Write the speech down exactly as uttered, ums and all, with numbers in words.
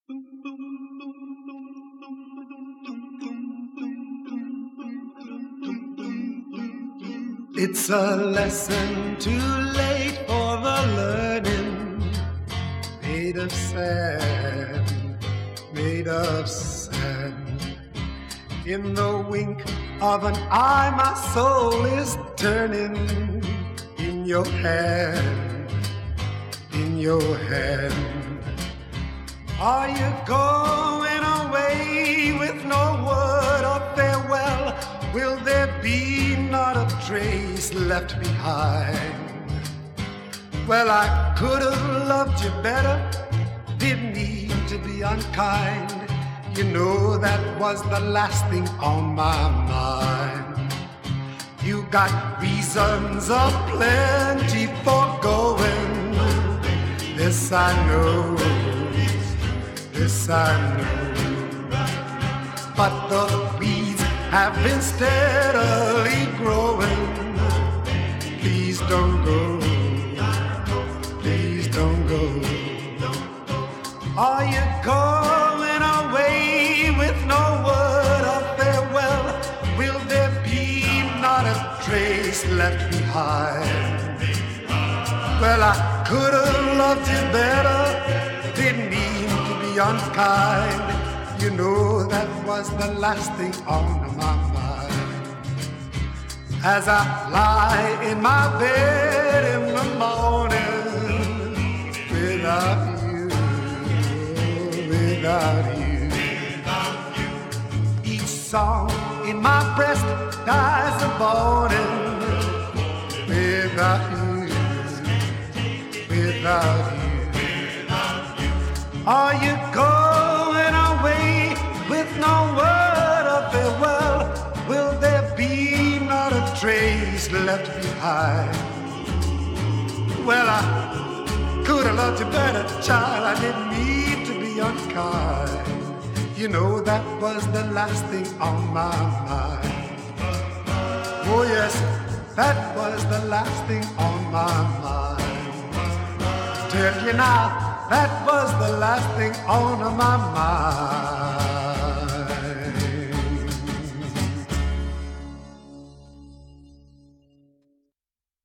It's a lesson too late for the learning, made of sand, made of sand. In the wink of an eye, my soul is turning in your hand, in your hand. Are you going away with no word of farewell? Will there be not a trace left behind? Well, I could have loved you better, didn't need to be unkind. You know that was the last thing on my mind. You got reasons aplenty for going. This I know, this I know. But the weeds have been steadily growing. Please don't go, please don't go. Are you going away with no word of farewell? Will there be not a trace left behind? Well, I could have loved you better, didn't mean to be unkind. You know that was the last thing on my mind. As I lie in my bed in the morning, without you, without you, each song in my breast dies a morning. Without you, without you. Are you going away with no word of farewell? Will there be not a trace left behind? Well, I could have loved you better, child. I didn't mean to be unkind. You know that was the last thing on my mind. Oh yes, that was the last thing on my mind. Tell you now, that was the last thing on my mind.